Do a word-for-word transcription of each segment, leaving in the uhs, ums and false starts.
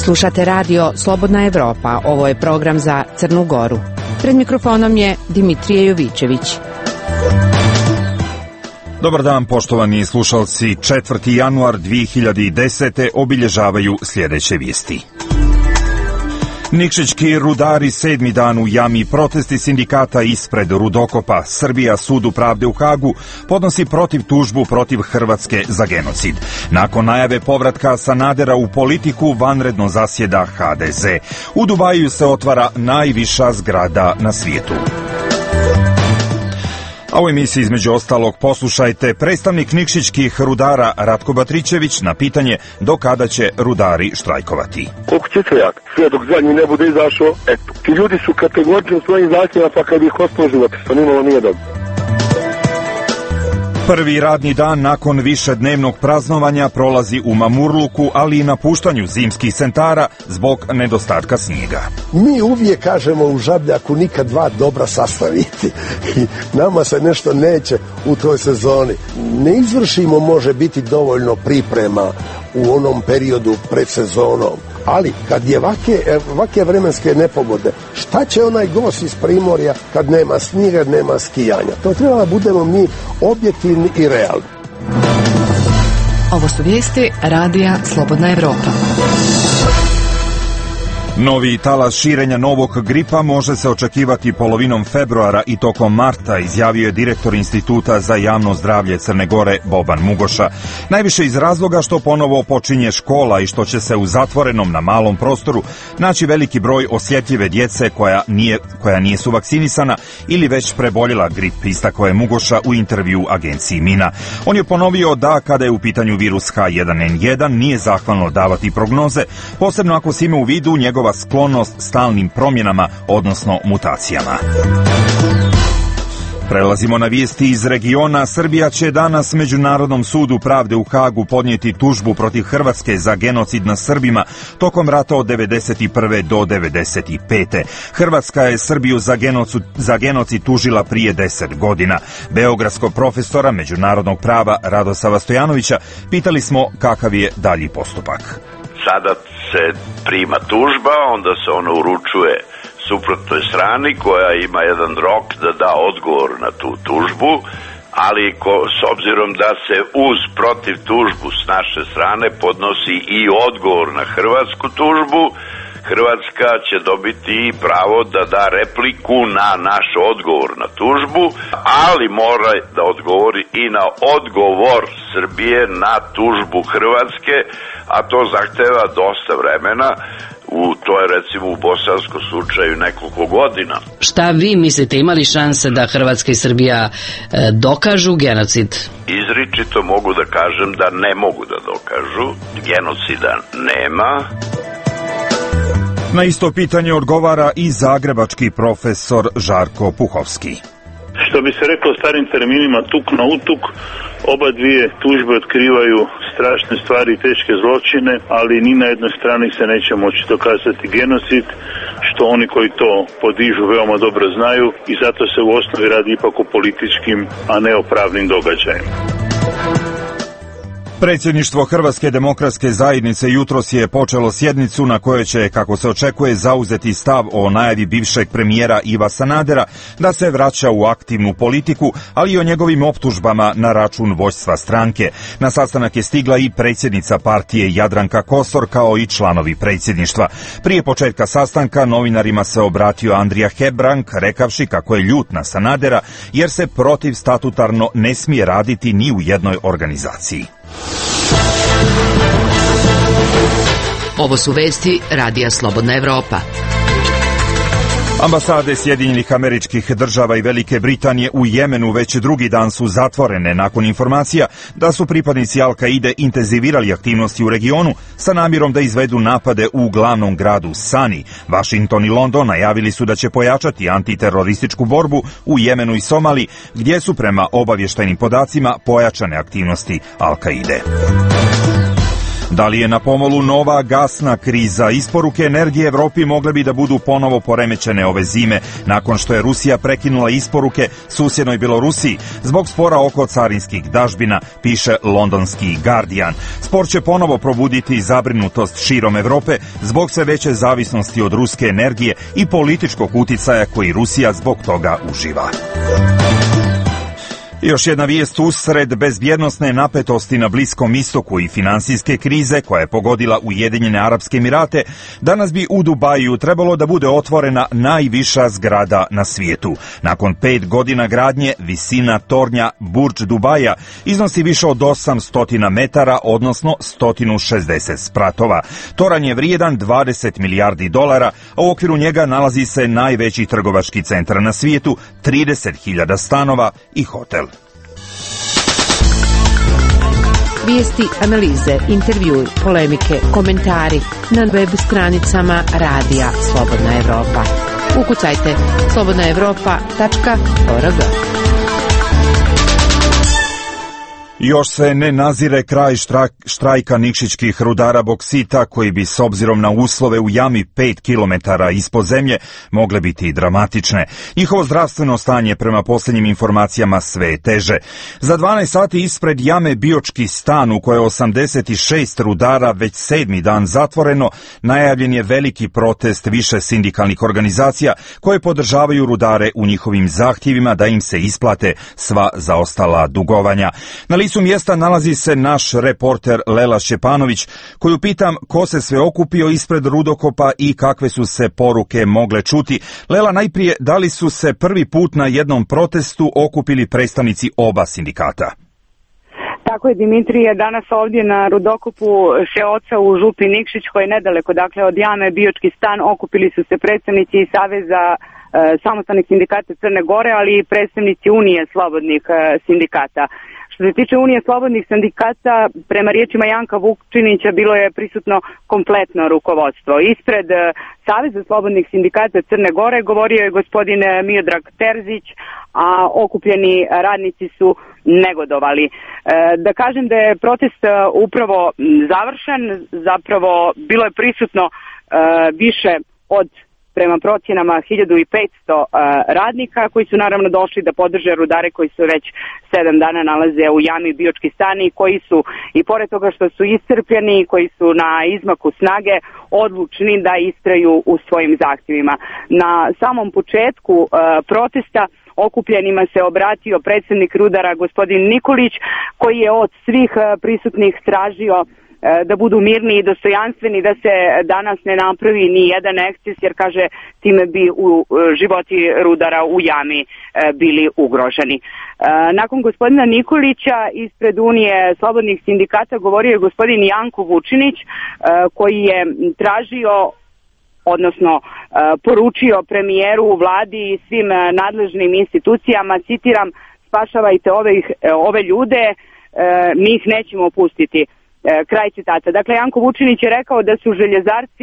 Slušate radio Slobodna Evropa, ovo je program za Crnu Goru. Pred mikrofonom je Dimitrije Jovićević. Dobar dan, poštovani slušalci. četvrti januar dve hiljade desete. obilježavaju sljedeće vijesti. Nikšićki rudari sedmi dan u jami, protesti sindikata ispred rudokopa. Srbija sudu pravde u Hagu podnosi protiv tužbu protiv Hrvatske za genocid. Nakon najave povratka Sanadera u politiku, vanredno zasjeda ha de ze. U Dubaju se otvara najviša zgrada na svijetu. A u emisiji između ostalog poslušajte predstavnik nikšićkih rudara Ratko Batrićević na pitanje do kada će rudari štrajkovati. Koliko će trajati? Sve dok zadnji ne bude izašao, eto. Ti ljudi su kategorični u svojim zahtjevima, pa kad ih osloživati, što nimalo nije dobro. Prvi radni dan nakon višednevnog praznovanja prolazi u mamurluku, ali i napuštanju zimskih centara zbog nedostatka snijega. Mi uvijek kažemo u Žabljaku nikad dva dobra sastaviti. I nama se nešto neće u toj sezoni. Ne izvršimo može biti dovoljno priprema u onom periodu pred sezonom. Ali kad je vake, vake vremenske nepogode, šta će onaj gost iz Primorja kad nema snijega, nema skijanja? To treba da budemo mi objektivni i realni. Ovo su vijesti radija Slobodna Evropa. Novi talas širenja novog gripa može se očekivati polovinom februara i tokom marta, izjavio je direktor Instituta za javno zdravlje Crne Gore Boban Mugoša. Najviše iz razloga što ponovo počinje škola i što će se u zatvorenom na malom prostoru naći veliki broj osjetljive djece koja nije, koja nije su vakcinisana ili već preboljela grip, istakao je Mugoša u intervju agenciji Mina. On je ponovio da kada je u pitanju virus ha jedan en jedan nije zahvalno davati prognoze, posebno ako se ima u vidu njegova sklonost stalnim promjenama, odnosno mutacijama. Prelazimo na vijesti iz regiona. Srbija će danas Međunarodnom sudu pravde u Hagu podnijeti tužbu protiv Hrvatske za genocid nad Srbima tokom rata od devedeset prve do devedeset pete. Hrvatska je Srbiju za genocid, za genocid tužila prije deset godina. Beogradskog profesora međunarodnog prava Radosava Stojanovića pitali smo kakav je dalji postupak. Sada se prima tužba, onda se ona uručuje suprotnoj strani koja ima jedan rok da da odgovor na tu tužbu, ali ko, s obzirom da se uz protiv tužbu s naše strane podnosi i odgovor na hrvatsku tužbu, Hrvatska će dobiti pravo da da repliku na naš odgovor na tužbu, ali mora da odgovori i na odgovor Srbije na tužbu Hrvatske, a to zahteva dosta vremena. U, to je recimo u bosanskom slučaju nekoliko godina. Šta vi mislite, imali šanse da Hrvatska i Srbija e, dokažu genocid? Izričito mogu da kažem da ne mogu da dokažu. Genocida nema. Na isto pitanje odgovara i zagrebački profesor Žarko Puhovski. Što bi se reklo starim terminima tuk na utuk, oba dvije tužbe otkrivaju strašne stvari i teške zločine, ali ni na jednoj strani se neće moći dokazati genocid, što oni koji to podižu veoma dobro znaju i zato se u osnovi radi ipak o političkim, a ne o pravnim događajima. Predsjedništvo Hrvatske demokratske zajednice jutros je počelo sjednicu na kojoj će, kako se očekuje, zauzeti stav o najavi bivšeg premijera Iva Sanadera da se vraća u aktivnu politiku, ali i o njegovim optužbama na račun vođstva stranke. Na sastanak je stigla i predsjednica partije Jadranka Kosor kao i članovi predsjedništva. Prije početka sastanka novinarima se obratio Andrija Hebrang rekavši kako je ljut na Sanadera jer se protiv statutarno ne smije raditi ni u jednoj organizaciji. Ovo su vesti radija Slobodna Evropa. Ambasade Sjedinjenih Američkih Država i Velike Britanije u Jemenu već drugi dan su zatvorene nakon informacija da su pripadnici Al-Kaide intenzivirali aktivnosti u regionu sa namjerom da izvedu napade u glavnom gradu Sani. Washington i London najavili su da će pojačati antiterorističku borbu u Jemenu i Somaliji, gdje su prema obavještajnim podacima pojačane aktivnosti Al-Kaide. Da li je na pomolu nova gasna kriza? Isporuke energije Evropi mogle bi da budu ponovo poremećene ove zime, nakon što je Rusija prekinula isporuke susjednoj Belorusiji zbog spora oko carinskih dažbina, piše londonski Guardian. Spor će ponovo probuditi zabrinutost širom Evrope zbog sve veće zavisnosti od ruske energije i političkog uticaja koji Rusija zbog toga uživa. Još jedna vijest: usred bezbjednosne napetosti na Bliskom istoku i finansijske krize koja je pogodila Ujedinjene Arapske Emirate, danas bi u Dubaju trebalo da bude otvorena najviša zgrada na svijetu. Nakon pet godina gradnje, visina tornja Burdž Dubaja iznosi više od osamsto metara, odnosno sto šezdeset spratova. Toranj je vrijedan dvadeset milijardi dolara, a u okviru njega nalazi se najveći trgovački centar na svijetu, trideset hiljada stanova i hotel. Vijesti, analize, intervjui, polemike, komentari na web stranicama Radija Slobodna Evropa. Ukucajte slobodna evropa tačka org. Još se ne nazire kraj štrajka nikšićkih rudara boksita, koji bi s obzirom na uslove u jami pet kilometara ispod zemlje mogle biti dramatične. Njihovo zdravstveno stanje prema posljednjim informacijama sve je teže. Za dvanaest sati ispred jame Biočki stan, u kojoj je osamdeset šest rudara već sedmi dan zatvoreno, najavljen je veliki protest više sindikalnih organizacija koje podržavaju rudare u njihovim zahtjevima da im se isplate sva zaostala dugovanja. Na licu mjesta nalazi se naš reporter Lela Šćepanović, koju pitam ko se sve okupio ispred rudokopa i kakve su se poruke mogle čuti. Lela, najprije, da li su se prvi put na jednom protestu okupili predstavnici oba sindikata? Tako je, Dimitrije, danas ovdje na rudokopu Šeoca u Župi Nikšić, koji je nedaleko dakle od jame Biočki stan, okupili su se predstavnici Saveza e, samostalnih sindikata Crne Gore, ali i predstavnici Unije slobodnih e, sindikata. Što se tiče Unije slobodnih sindikata, prema riječima Janka Vučinića, bilo je prisutno kompletno rukovodstvo. Ispred Saveza slobodnih sindikata Crne Gore govorio je gospodin Miodrag Terzić, a okupljeni radnici su negodovali. E, da kažem da je protest upravo završen, zapravo bilo je prisutno e, više od, prema procjenama, hiljadu petsto uh, radnika koji su naravno došli da podrže rudare koji se već sedam dana nalaze u jami Biočki stan i koji su, i pored toga što su iscrpljeni, koji su na izmaku snage, odlučni da istraju u svojim zahtjevima. Na samom početku uh, protesta okupljenima se obratio predsjednik rudara gospodin Nikolić, koji je od svih uh, prisutnih tražio da budu mirni i dostojanstveni, da se danas ne napravi ni jedan eksces, jer kaže time bi u životi rudara u jami bili ugroženi. Nakon gospodina Nikolića ispred Unije slobodnih sindikata govorio je gospodin Janko Vučinić, koji je tražio, odnosno poručio premijeru, vladi i svim nadležnim institucijama, citiram, spašavajte ove, ove ljude, mi ih nećemo pustiti. Kraj citata. Dakle, Janko Vučinić je rekao da su željezarci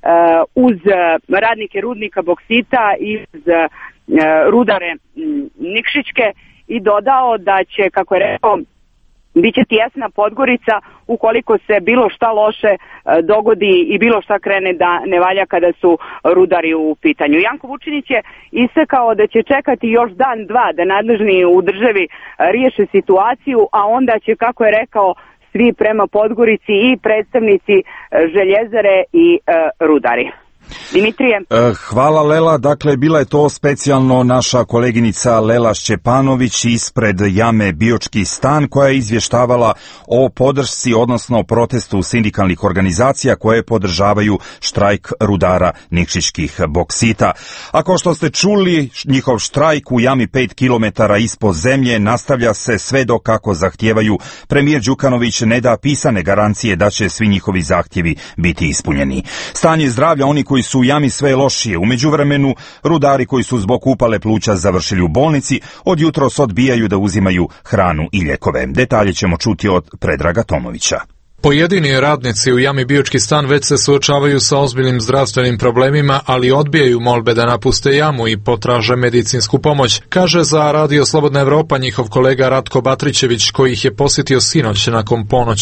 uh, uz radnike rudnika boksita i uz uh, rudare Nikšićke i dodao da će, kako je rekao, biće tijesna Podgorica ukoliko se bilo šta loše uh, dogodi i bilo šta krene da ne valja kada su rudari u pitanju. Janko Vučinić je istakao da će čekati još dan, dva da nadležni u državi uh, riješe situaciju, a onda će, kako je rekao, svi prema Podgorici i predstavnici željezare i uh, rudari. Dimitrije. Hvala, Lela. Dakle, bila je to specijalno naša koleginica Lela Šćepanović ispred jame Biočki stan, koja je izvještavala o podršci, odnosno protestu sindikalnih organizacija koje podržavaju štrajk rudara nikšićkih boksita. A kao što ste čuli, njihov štrajk u jami pet kilometara ispod zemlje nastavlja se sve dok, kako zahtijevaju, premijer Đukanović ne da pisane garancije da će svi njihovi zahtjevi biti ispunjeni. Stanje zdravlja oni koji su u jami sve lošije. U međuvremenu, rudari koji su zbog upale pluća završili u bolnici, od jutros odbijaju da uzimaju hranu i lijekove. Detalje ćemo čuti od Predraga Tomovića. Pojedini radnici u jami Biočki stan već se suočavaju sa ozbiljnim zdravstvenim problemima, ali odbijaju molbe da napuste jamu i potraže medicinsku pomoć, kaže za Radio Slobodna Evropa njihov kolega Ratko Batrićević, koji ih je posjetio sinoć nakon ponoći.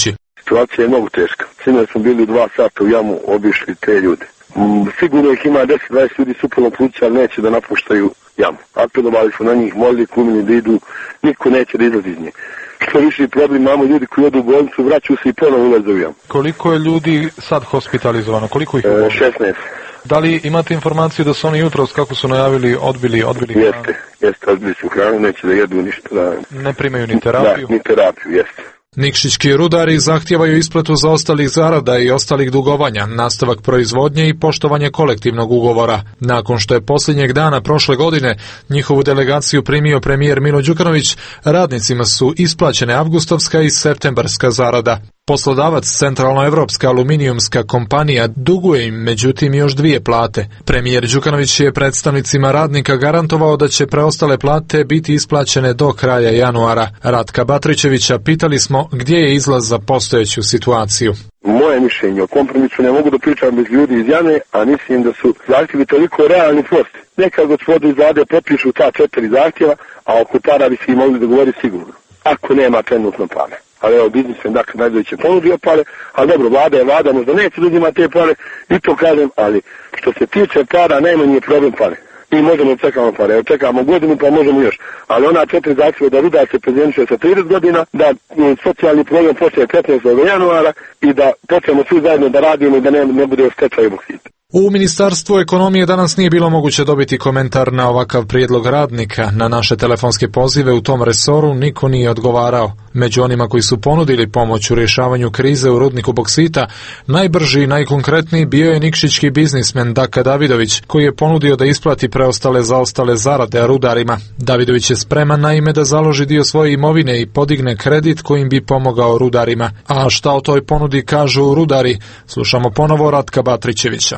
situacija je mnogo teška. Sinoć smo bili dva sata u jamu, obišli te ljude. Sigurno ih ima deset dvadeset ljudi su puno pluća, ali neće da napuštaju jamu. Apelovali su na njih, molili, kumili da idu, niko neće da izlazi iz nje. Što više problem, imamo ljudi koji odu u bolnicu, vraćaju se i ponovo ulaze u jamu. Koliko je ljudi sad hospitalizovano? Koliko ih je? E, šesnaest. Da li imate informaciju da su oni jutros, kako su najavili, odbili, odbili hranu? Jeste, jeste, odbili su hranu, neće da jedu ništa. Da... Ne primaju ni terapiju? Da, ni terapiju, jeste. Nikšićki rudari zahtijevaju isplatu zaostalih zarada i ostalih dugovanja, nastavak proizvodnje i poštovanje kolektivnog ugovora. Nakon što je posljednjeg dana prošle godine njihovu delegaciju primio premijer Milo Đukanović, radnicima su isplaćene avgustovska i septembarska zarada. Poslodavac Centralnoevropska aluminijumska kompanija duguje im međutim još dvije plate. Premijer Đukanović je predstavnicima radnika garantovao da će preostale plate biti isplaćene do kraja januara. Ratka Batrićevića pitali smo gdje je izlaz za postojeću situaciju. Moje mišljenje o kompromisu ne mogu da pričam bez ljudi iz Jane, a mislim da su zahtjevi toliko realni prosti. Neka gospodu iz vlade potpišu ta četiri zahtjeva, a oko para bi se i mogli dogovoriti sigurno. Ako nema trenutno pare. Ali evo, biznisem, dakle, najbolje će ponudio pare, ali dobro, vlada je vlada, možda neće da uzima te pare, i to kažem, ali što se tiče para, najmanji je problem pare. Mi možemo čekamo pare, evo čekamo godinu pa možemo još, ali ona četiri zahtjeva da rudar se prezentiše sa trideset godina, da m, socijalni program počne petnaestog januara i da počnemo svi zajedno da radimo i da ne, ne bude stečaj boksita. U Ministarstvu ekonomije danas nije bilo moguće dobiti komentar na ovakav prijedlog radnika. Na naše telefonske pozive u tom resoru niko nije odgovarao. Među onima koji su ponudili pomoć u rješavanju krize u rudniku boksita, najbrži i najkonkretniji bio je nikšićki biznismen Daka Davidović, koji je ponudio da isplati preostale zaostale zarade rudarima. Davidović je spreman naime da založi dio svoje imovine i podigne kredit kojim bi pomogao rudarima. A šta o toj ponudi kažu rudari? Slušamo ponovo Ratka Batrićevića.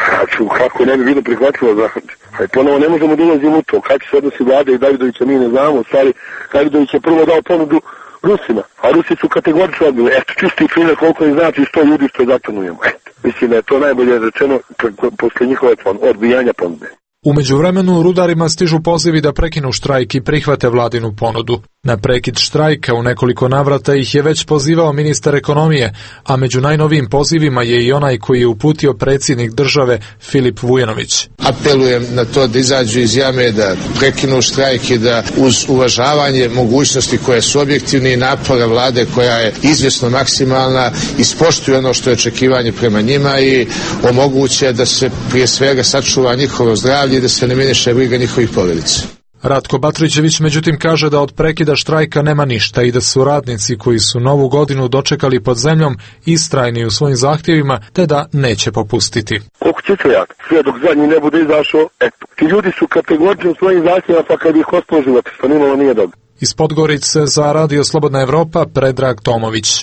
Kako ne bi bilo prihvatljivo, znači, ponovo ne možemo da ulazimo u to, kako se odnosi vlade i Davidovića mi ne znamo, u stvari Davidović je prvo dao ponudu Rusima, a Rusi su kategorično odbili, eto, čisti primjer koliko im znači sto ljudi što zatonujemo, eto, mislim da je to najbolje rečeno posle njihove odbijanja ponude. U međuvremenu rudarima stižu pozivi da prekinu štrajk i prihvate vladinu ponudu. Na prekid štrajka u nekoliko navrata ih je već pozivao ministar ekonomije, a među najnovijim pozivima je i onaj koji je uputio predsjednik države Filip Vujanović. Apelujem na to da izađu iz jame, da prekinu štrajk i da uz uvažavanje mogućnosti koje su objektivne i napora vlade koja je izvjesno maksimalna ispoštuju ono što je očekivanje prema njima i omoguće da se prije svega sačuva njihovo zdravlje i da se ne miniše briga njihovih porodica. Ratko Batrićević međutim kaže da od prekida štrajka nema ništa i da su radnici koji su novu godinu dočekali pod zemljom istrajni u svojim zahtjevima te da neće popustiti. Koliko će se jak, sve dok zadnji ne bude izašao, eto, ti ljudi su kategorični u svojim zahtjevima pa kad ih ostalo život, što nimalo nije dobro. Iz Podgorice za Radio Slobodna Evropa Predrag Tomović.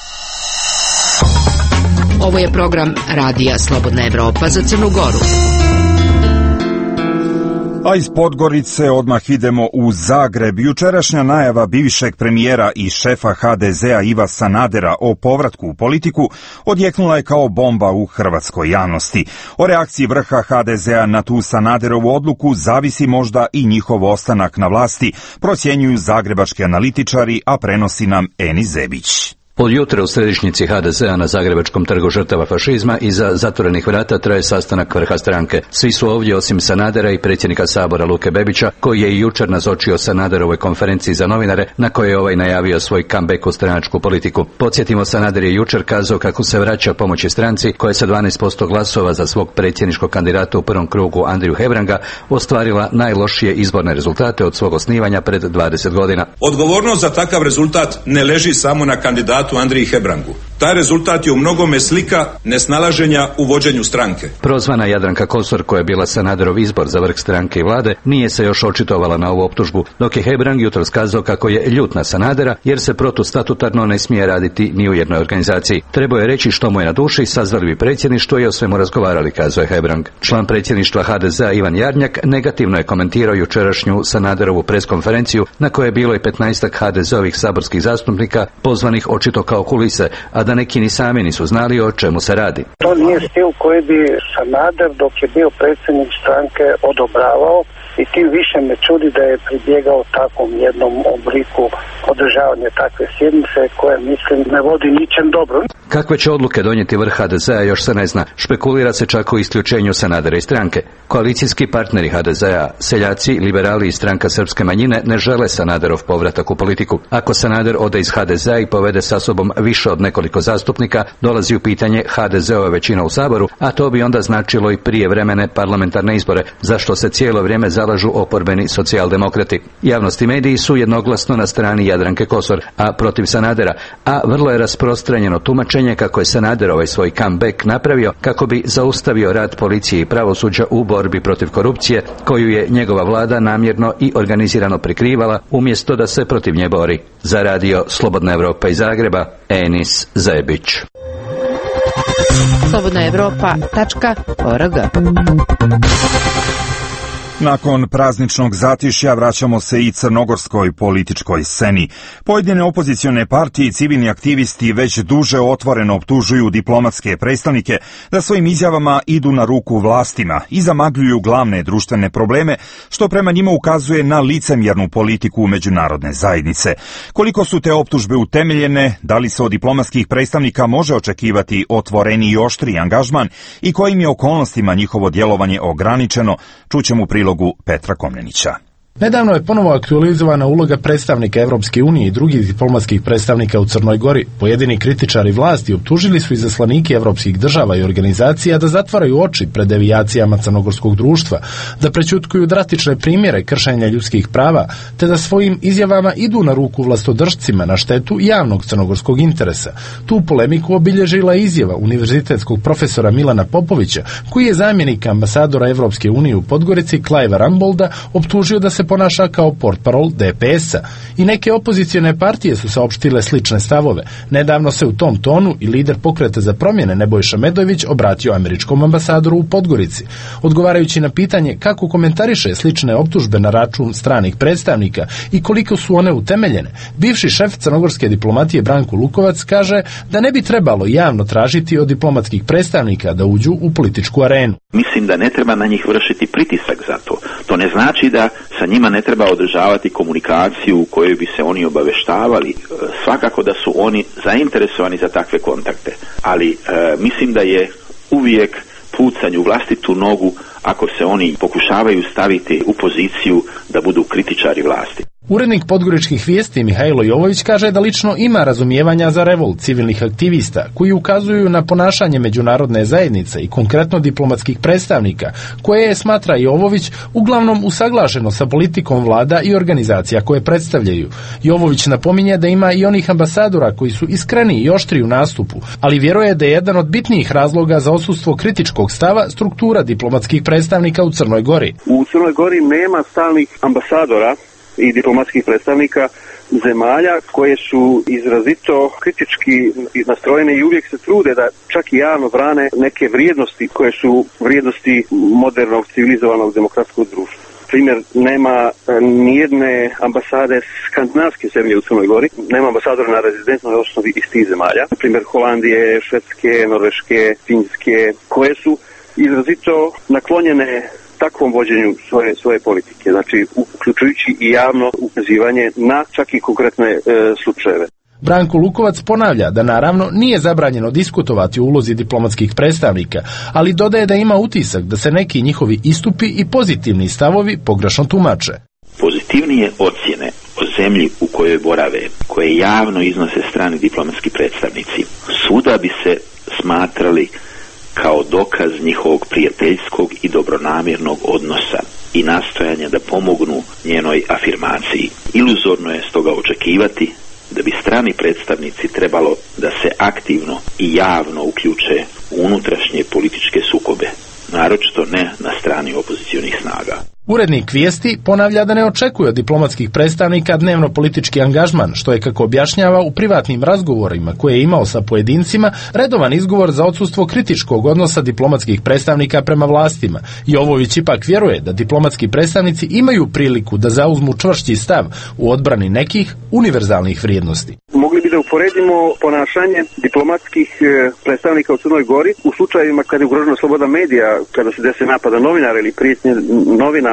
Ovo je program Radija Slobodna Evropa za Crnu Goru. A iz Podgorice odmah idemo u Zagreb. Jučerašnja najava bivšeg premijera i šefa ha de zea Iva Sanadera o povratku u politiku odjeknula je kao bomba u hrvatskoj javnosti. O reakciji vrha ha de zea na tu Sanaderovu odluku zavisi možda i njihov ostanak na vlasti, procjenjuju zagrebački analitičari, a prenosi nam Eni Zebić. Od jutra u središnjici ha de zea na Zagrebačkom trgu žrtava fašizma iza zatvorenih vrata traje sastanak vrha stranke. Svi su ovdje osim Sanadera i predsjednika Sabora Luke Bebića, koji je i jučer nazočio Sanaderovoj konferenciji za novinare, na kojoj je ovaj najavio svoj comeback u stranačku politiku. Podsjetimo, Sanader je jučer kazao kako se vraća pomoći stranci, koja je sa dvanaest posto glasova za svog predsjedničkog kandidata u prvom krugu Andriju Hebranga ostvarila najlošije izborne rezultate od svog osnivanja pred dvadeset godina. Odgovornost za takav rezultat ne leži samo na kandidatu Andriji Hebrangu. Taj rezultat je u mnogome slika nesnalaženja u vođenju stranke. Prozvana Jadranka Kosor, koja je bila Sanaderov izbor za vrh stranke i vlade, nije se još očitovala na ovu optužbu, dok je Hebrang jutros kazao kako je ljut na Sanadera jer se protustatutarno ne smije raditi ni u jednoj organizaciji. Trebao je reći što mu je na duši, sazvali bi predsjedništvo i o svemu razgovarali, kazao je Hebrang. Član predsjedništva ha de zea Ivan Jarnjak negativno je komentirao jučerašnju Sanaderovu preskonferenciju na kojoj je bilo i petnaestak ha de zeovih saborskih zastupnika pozvanih očito kao kulise, a da neki ni sami nisu znali o čemu se radi. To nije stil koji bi Sanader dok je bio predsjednik stranke odobravao i tim više me čudi da je pribjegao takvom jednom obliku održavanja takve sjednice koje mislim ne vodi ničem dobro. Kakve će odluke donijeti vrh ha de zea još se ne zna. Špekulira se čak o isključenju Sanadera iz stranke. Koalicijski partneri ha de zea, seljaci, liberali i stranka srpske manjine ne žele Sanaderov povratak u politiku. Ako Sanader ode iz ha de zea i povede sa sobom više od nekoliko zastupnika, dolazi u pitanje ha de zeova većina u Saboru, a to bi onda značilo i prijevremene parlamentarne izbore, za što se cijelo vrijeme zalažu oporbeni socijaldemokrati. Javnost i mediji su jednoglasno na strani Jadranke Kosor, a protiv Sanadera, a vrlo je rasprostranjeno tumačenje kako je Sanader ovaj svoj comeback napravio kako bi zaustavio rad policije i pravosuđa u borbi protiv korupcije, koju je njegova vlada namjerno i organizirano prikrivala, umjesto da se protiv nje bori. Za radio Slobodna Evropa iz Zagreba, Enis Zebić. slobodna evropa tačka org. Nakon prazničnog zatišja vraćamo se i crnogorskoj političkoj sceni. Pojedine opozicione partije i civilni aktivisti već duže otvoreno optužuju diplomatske predstavnike da svojim izjavama idu na ruku vlastima i zamagljuju glavne društvene probleme, što prema njima ukazuje na licemjernu politiku međunarodne zajednice. Koliko su te optužbe utemeljene, da li se od diplomatskih predstavnika može očekivati otvoreni i oštri angažman i kojim je okolnostima njihovo djelovanje ograničeno, čućemo u prilogu Petra Komnenića. Nedavno je ponovo aktualizovana uloga predstavnika Evropske unije i drugih diplomatskih predstavnika u Crnoj Gori. Pojedini kritičari vlasti optužili su izaslanike evropskih država i organizacija da zatvaraju oči pred devijacijama crnogorskog društva, da prećutkuju drastične primjere kršenja ljudskih prava, te da svojim izjavama idu na ruku vlastodržcima na štetu javnog crnogorskog interesa. Tu polemiku obilježila izjava univerzitetskog profesora Milana Popovića, koji je zamjenik ambasadora Evropske unije u Podgorici Klajva Rambolda optužio da se ponaša kao portparol de pe es-a. I neke opozicione partije su saopštile slične stavove. Nedavno se u tom tonu i lider Pokreta za promjene Nebojša Medojević obratio američkom ambasadoru u Podgorici. Odgovarajući na pitanje kako komentariše slične optužbe na račun stranih predstavnika i koliko su one utemeljene, bivši šef crnogorske diplomatije Branko Lukovac kaže da ne bi trebalo javno tražiti od diplomatskih predstavnika da uđu u političku arenu. Mislim da ne treba na njih vršiti pritisak za to. To ne znači da sa njima ne treba održavati komunikaciju u kojoj bi se oni obaveštavali. Svakako da su oni zainteresovani za takve kontakte, ali e, mislim da je uvijek pucanje u vlastitu nogu ako se oni pokušavaju staviti u poziciju da budu kritičari vlasti. Urednik podgoričkih vijesti Mihajlo Jovović kaže da lično ima razumijevanja za revolt civilnih aktivista koji ukazuju na ponašanje međunarodne zajednice i konkretno diplomatskih predstavnika, koje je, smatra Jovović, uglavnom usaglašeno sa politikom vlada i organizacija koje predstavljaju. Jovović napominje da ima i onih ambasadora koji su iskreni i oštri u nastupu, ali vjeruje da je jedan od bitnijih razloga za odsustvo kritičkog stava struktura diplomatskih predstavnika u Crnoj Gori. U Crnoj Gori nema stalnih ambasadora i diplomatskih predstavnika zemalja koje su izrazito kritički nastrojene i uvijek se trude da čak i javno brane neke vrijednosti koje su vrijednosti modernog, civilizovanog demokratskog društva. Primjer, nema nijedne ambasade skandinavske zemlje u Crnoj Gori, nema ambasadora na rezidentnoj osnovi iz tih zemalja. Primjer Holandije, Švedske, Norveške, Finjske, koje su izrazito naklonjene takvom vođenju svoje, svoje politike, znači uključujući i javno ukazivanje na čak i konkretne e, slučajeve. Branko Lukovac ponavlja da naravno nije zabranjeno diskutovati o ulozi diplomatskih predstavnika, ali dodaje da ima utisak da se neki njihovi istupi i pozitivni stavovi pogrešno tumače. Pozitivnije ocjene o zemlji u kojoj borave, koje javno iznose strani diplomatski predstavnici, svuda bi se smatrali kao dokaz njihovog prijateljskog i dobronamjernog odnosa i nastojanja da pomognu njenoj afirmaciji. Iluzorno je stoga očekivati da bi strani predstavnici trebalo da se aktivno i javno uključe u unutrašnje političke sukobe, naročito ne na strani opozicionih snaga. Urednik vijesti ponavlja da ne očekuje od diplomatskih predstavnika dnevno politički angažman, što je, kako objašnjava, u privatnim razgovorima koje je imao sa pojedincima redovan izgovor za odsustvo kritičkog odnosa diplomatskih predstavnika prema vlastima. Jovović ipak vjeruje da diplomatski predstavnici imaju priliku da zauzmu čvršći stav u odbrani nekih univerzalnih vrijednosti. Mogli bi da uporedimo ponašanje diplomatskih predstavnika u Crnoj Gori u slučajevima kada je ugrožena sloboda medija, kada se desi napada novinara ili prijetnje novinama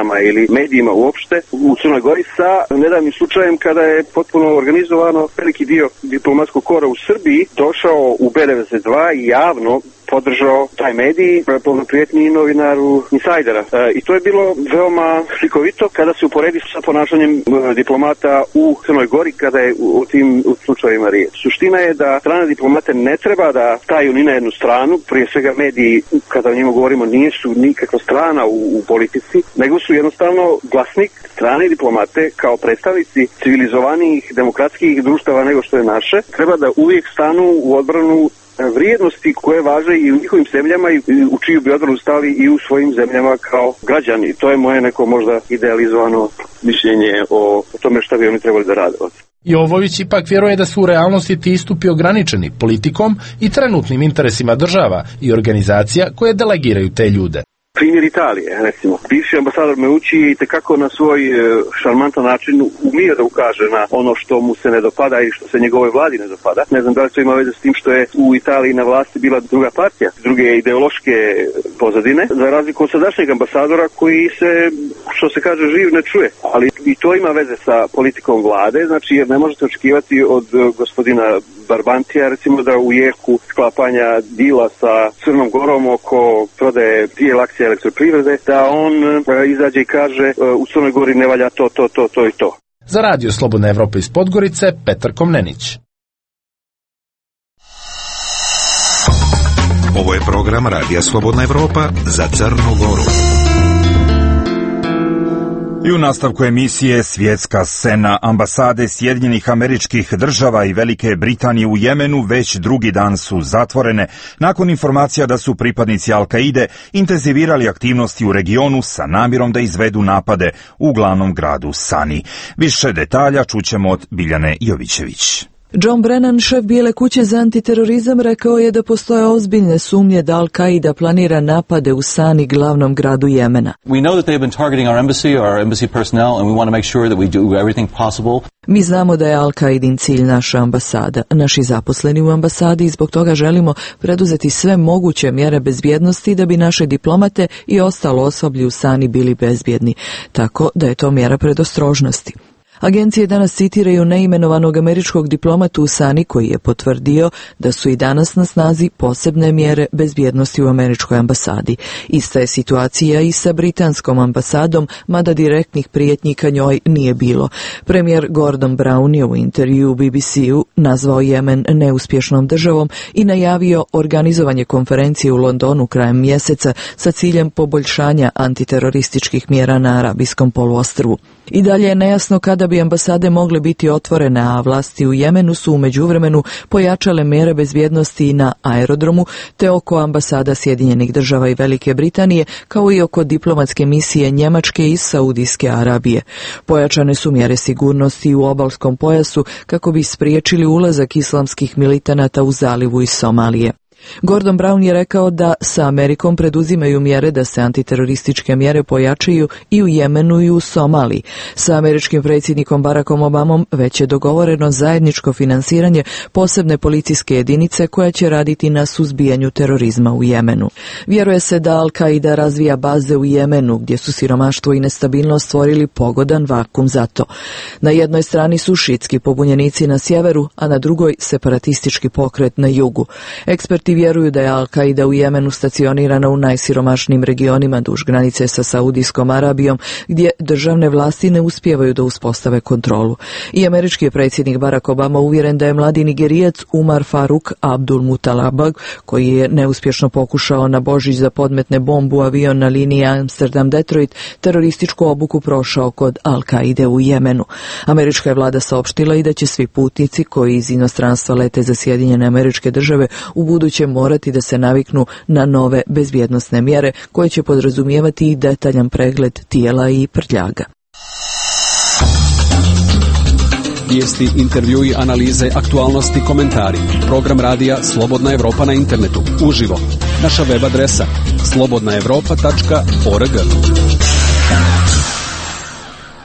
novinama ili medijima uopšte u Crnoj Gori sa nedavnim slučajem kada je potpuno organizovano veliki dio diplomatskog kora u Srbiji došao u B devedeset dva i javno podržao taj medij, polnoprijetni novinaru Insajdera. E, I to je bilo veoma slikovito kada se uporedi sa ponašanjem e, diplomata u Crnoj Gori kada je u, u tim u slučajevima riječ. Suština je da strane diplomate ne treba da staju ni na jednu stranu, prije svega mediji, kada o njima govorimo, nisu nikakva strana u, u politici, nego su jednostavno glasnik strane diplomate kao predstavnici civilizovanijih demokratskih društava nego što je naše, treba da uvijek stanu u odbranu vrijednosti koje važe i u njihovim zemljama i u čiju bi odbranu stali i u svojim zemljama kao građani. To je moje neko možda idealizovano mišljenje o, o tome šta bi oni trebali da rade. Jovović ipak vjeruje da su u realnosti ti istupi ograničeni politikom i trenutnim interesima država i organizacija koje delegiraju te ljude. Primjer Italije, recimo. Bivši ambasador Meucci i tekako na svoj šarmantan način umije da ukaže na ono što mu se ne dopada i što se njegovoj vladi ne dopada. Ne znam da li to ima veze s tim što je u Italiji na vlasti bila druga partija, druge ideološke pozadine, za razliku od sadašnjeg ambasadora koji se, što se kaže, živ ne čuje. Ali i to ima veze sa politikom vlade, znači jer ne možete očekivati od gospodina Barbantija, recimo da u jeku sklapanja dila sa Crnom Gorom oko prodaje dijel akcija elektroprivrede, da on e, izađe i kaže e, u Crnoj Gori ne valja to, to, to, to i to. Za Radio Slobodna Evropa iz Podgorice, Petar Komnenić. Ovo je program Radija Slobodna Evropa za Crnu Goru. I u nastavku emisije svjetska scena. Ambasade Sjedinjenih Američkih Država i Velike Britanije u Jemenu već drugi dan su zatvorene nakon informacija da su pripadnici Al-Kaide intenzivirali aktivnosti u regionu sa namjerom da izvedu napade u glavnom gradu Sani. Više detalja čućemo od Biljane Jovićević. John Brennan, šef Bijele kuće za antiterorizam, rekao je da postoje ozbiljne sumnje da Al-Qaida planira napade u Sani, glavnom gradu Jemena. We know that they've been targeting our embassy, our embassy personnel, and we want to make sure that we do everything possible. Mi znamo da je Al-Qaidin cilj naša ambasada, naši zaposleni u ambasadi i zbog toga želimo preduzeti sve moguće mjere bezbjednosti da bi naše diplomate i ostalo osoblje u Sani bili bezbjedni, tako da je to mjera predostrožnosti. Agencije danas citiraju neimenovanog američkog diplomatu u Sani koji je potvrdio da su i danas na snazi posebne mjere bezbjednosti u američkoj ambasadi. Ista je situacija i sa britanskom ambasadom, mada direktnih prijetnji ka njoj nije bilo. Premijer Gordon Brown je u intervju B B C-u nazvao Jemen neuspješnom državom i najavio organizovanje konferencije u Londonu krajem mjeseca sa ciljem poboljšanja antiterorističkih mjera na Arabijskom poluostrvu. I dalje je nejasno kada bi ambasade mogle biti otvorene, a vlasti u Jemenu su u međuvremenu pojačale mjere bezbjednosti na aerodromu te oko ambasada Sjedinjenih Država i Velike Britanije, kao i oko diplomatske misije Njemačke i Saudijske Arabije. Pojačane su mjere sigurnosti u obalskom pojasu kako bi spriječili ulazak islamskih militanata u zalivu iz Somalije. Gordon Brown je rekao da sa Amerikom preduzimaju mjere da se antiterorističke mjere pojačaju i u Jemenu i u Somaliji. Sa američkim predsjednikom Barackom Obamom već je dogovoreno zajedničko finansiranje posebne policijske jedinice koja će raditi na suzbijanju terorizma u Jemenu. Vjeruje se da Al-Qaida razvija baze u Jemenu, gdje su siromaštvo i nestabilnost stvorili pogodan vakum za to. Na jednoj strani su šitski pobunjenici na sjeveru, a na drugoj separatistički pokret na jugu. Eksperti vjeruju da je Al-Qaida u Jemenu stacionirana u najsiromašnijim regionima duž granice sa Saudijskom Arabijom, gdje državne vlasti ne uspijevaju da uspostave kontrolu. I američki je predsjednik Barack Obama uvjeren da je mladi Nigerijac Umar Faruk Abdul Mutalabag, koji je neuspješno pokušao na Božić da podmetne bombu u avion na liniji Amsterdam-Detroit, terorističku obuku prošao kod Al-Qaide u Jemenu. Američka je vlada saopštila i da će svi putnici koji iz inostranstva lete za Sjedinjene Američke Države u buduće morati da se naviknu na nove bezbjednosne mjere koje će podrazumijevati i detaljan pregled tijela i prtljaga. Vijesti, intervjui, analize, aktualnosti, komentari. Program radija Slobodna Evropa na internetu. Uživo. Naša web adresa slobodna evropa tačka org.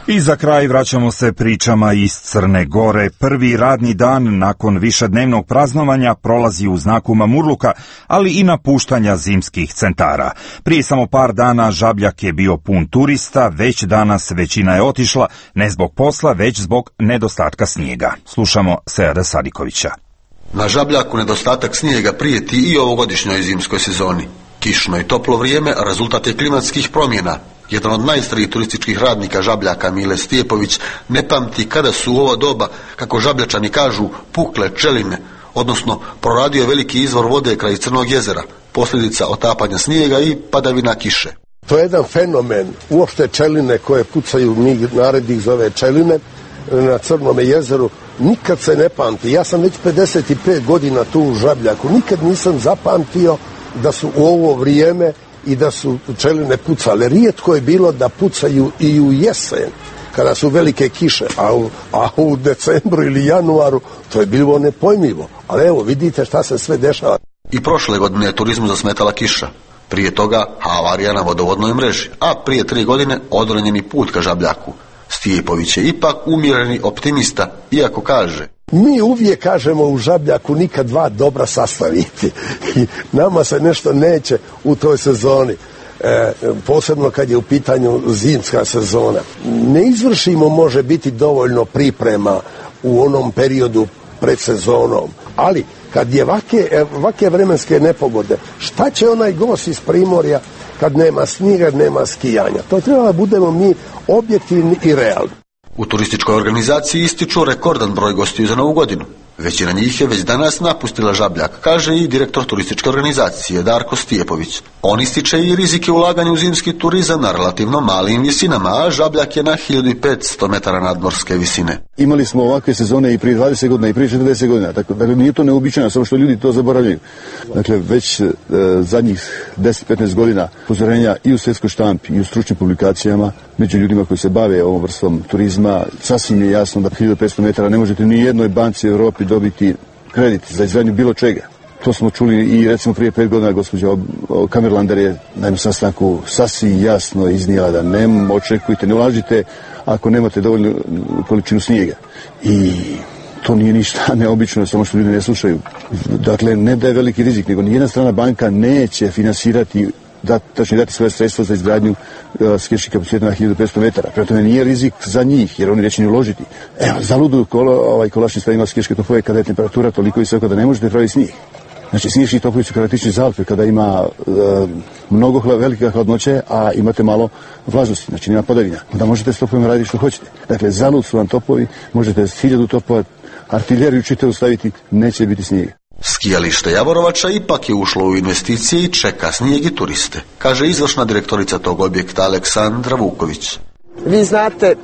I za kraj vraćamo se pričama iz Crne Gore. Prvi radni dan nakon višednevnog praznovanja prolazi u znaku mamurluka, ali i napuštanja zimskih centara. Prije samo par dana Žabljak je bio pun turista, već danas većina je otišla, ne zbog posla, već zbog nedostatka snijega. Slušamo Seada Sadikovića. Na Žabljaku nedostatak snijega prijeti i ovogodišnjoj zimskoj sezoni. Kišno i toplo vrijeme rezultat je klimatskih promjena. Jedan od najstarijih turističkih radnika Žabljaka, Mile Stijepović, ne pamti kada su u ovo doba, kako Žabljačani kažu, pukle čeline, odnosno proradio veliki izvor vode kraj Crnog jezera, posljedica otapanja snijega i padavina kiše. To je jedan fenomen, uopšte čeline koje pucaju, mi narod ih zove čeline, na Crnome jezeru, nikad se ne pamti. Ja sam već pedeset pet godina tu u Žabljaku, nikad nisam zapamtio da su u ovo vrijeme i da su čeline pucale. Rijetko je bilo da pucaju i u jesen, kada su velike kiše, a u, a u decembru ili januaru to je bilo nepojmljivo. Ali evo, vidite šta se sve dešava. I prošle godine je turizmu zasmetala kiša. Prije toga havarija na vodovodnoj mreži, a prije tri godine odranjeni put ka Žabljaku. Stijepović je ipak umjereni optimista, iako kaže: mi uvijek kažemo u Žabljaku nikad dva dobra sastaviti. I nama se nešto neće u toj sezoni, e, posebno kad je u pitanju zimska sezona. Ne izvršimo može biti dovoljno priprema u onom periodu pred sezonom, ali kad je vake, vake vremenske nepogode, šta će onaj gost iz Primorja kad nema snijega, nema skijanja? To treba da budemo mi objektivni i realni. U turističkoj organizaciji ističu rekordan broj gostiju za Novu godinu. Većina njih je već danas napustila Žabljak, kaže i direktor turističke organizacije Darko Stijepović. On ističe i rizike ulaganja u zimski turizam na relativno malim visinama, a Žabljak je na hiljadu petsto metara nadmorske visine. Imali smo ovakve sezone i prije dvadeset godina i prije četrdeset godina, dakle, dakle nije to neuobičajeno, samo što ljudi to zaboravljaju. Dakle, već e, zadnjih deset do petnaest godina upozorenja i u svjetskoj štampi i u stručnim publikacijama među ljudima koji se bave ovom vrstom turizma, sasvim je jasno da hiljadu petsto metara ne možete ni jednoj banci u Europi dobiti kredit za izgradnju bilo čega. To smo čuli i recimo prije pet godina gospođa Kamerlander je na jednom sastanku sasvim jasno iznijela da ne očekujte, ne ulažite ako nemate dovoljnu količinu snijega. I to nije ništa neobično, samo što ljudi ne slušaju. Dakle, ne da je veliki rizik, nego nijedna strana banka neće finansirati, da, tačno dati svoje sredstva za izgradnju uh, skijeških kapaciteta na hiljadu petsto metara. Prema tome nije rizik za njih, jer oni neće ni uložiti. Evo, zaludu kolo, ovaj kolačni stav ima skiješke topove kada je temperatura toliko visoka da ne možete praviti snijeg. Znači, sniješki topovi su karakteristični za Alpe kada ima uh, mnogo hla, velike hladnoće, a imate malo vlažnosti, znači nema padavina. Onda možete s topovima raditi što hoćete. Dakle, zalud su vam topovi, možete s hiljadu topova artiljeriju čitavu staviti, neće biti snijega. Skijalište Javorovača ipak je ušlo u investicije i čeka snijeg i turiste, kaže izvršna direktorica tog objekta Aleksandra Vuković. Vi znate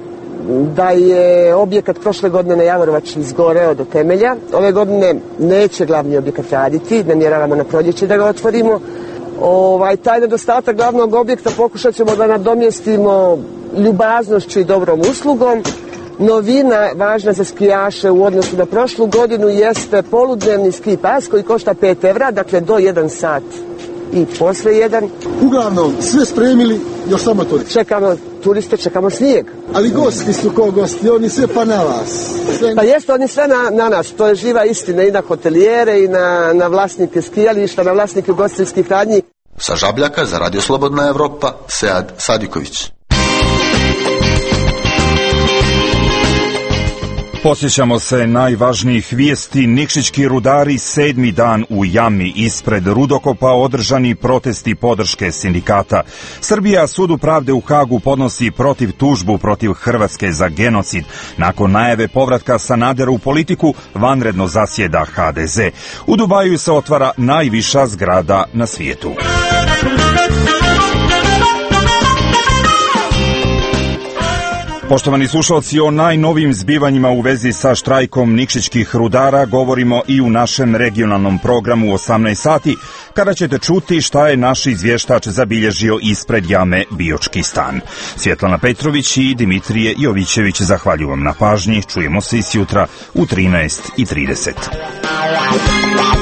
da je objekat prošle godine na Javorovači izgoreo do temelja. Ove godine neće glavni objekat raditi, namjeravamo na proljeće da ga otvorimo. Ovaj, taj nedostatak glavnog objekta pokušat ćemo da nadomjestimo ljubaznošću i dobrom uslugom. Novina važna za skijaše u odnosu na prošlu godinu jeste poludnevni ski pas koji košta pet evra, dakle do jedan sat i posle jedan. Uglavnom, sve spremili, još samo turiste. Čekamo turiste, čekamo snijeg. Ali gosti su ko gosti, oni sve pa na vas. Sve... Pa jeste, oni sve na, na nas, to je živa istina i na hotelijere i na, na vlasnike skijališta, na vlasnike ugostiteljskih radnji. Sa Žabljaka za Radio Slobodna Evropa, Sead Sadiković. Posjećamo se najvažnijih vijesti. Nikšićki rudari sedmi dan u jami ispred rudokopa, održani protesti podrške sindikata. Srbija sudu pravde u Hagu podnosi protiv tužbu protiv Hrvatske za genocid. Nakon najave povratka Sanadera u politiku, vanredno zasjeda ha de ze. U Dubaju se otvara najviša zgrada na svijetu. Poštovani slušalci, o najnovijim zbivanjima u vezi sa štrajkom nikšićkih rudara govorimo i u našem regionalnom programu u osamnaest sati, kada ćete čuti šta je naš izvještač zabilježio ispred jame Biočki stan. Svjetlana Petrović i Dimitrije Jovićević zahvaljujem vam na pažnji. Čujemo se i sjutra u trinaest i trideset.